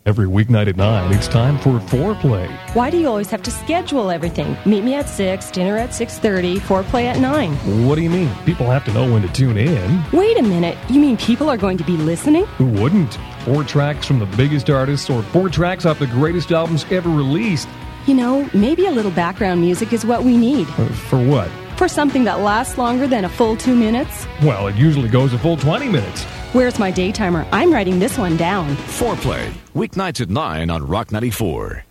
Every weeknight at 9, it's time for Foreplay. Why do you always have to schedule everything? Meet me at 6, dinner at 6:30, foreplay at 9. What do you mean? People have to know when to tune in. Wait a minute. You mean people are going to be listening? Who wouldn't? 4 tracks from the biggest artists or 4 tracks off the greatest albums ever released. You know, maybe a little background music is what we need. For what? For something that lasts longer than a full 2 minutes. Well, it usually goes a full 20 minutes. Where's my daytimer? I'm writing this one down. Foreplay, weeknights at 9 on Rock 94.